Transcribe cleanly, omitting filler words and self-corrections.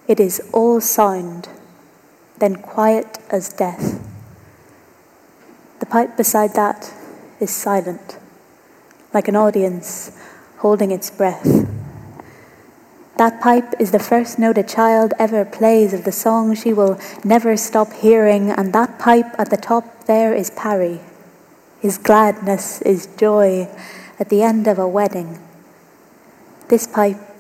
It is all sound, then quiet as death. The pipe beside that is silent, like an audience holding its breath. That pipe is the first note a child ever plays of the song she will never stop hearing, and that pipe at the top there is Parry. His gladness is joy at the end of a wedding. This pipe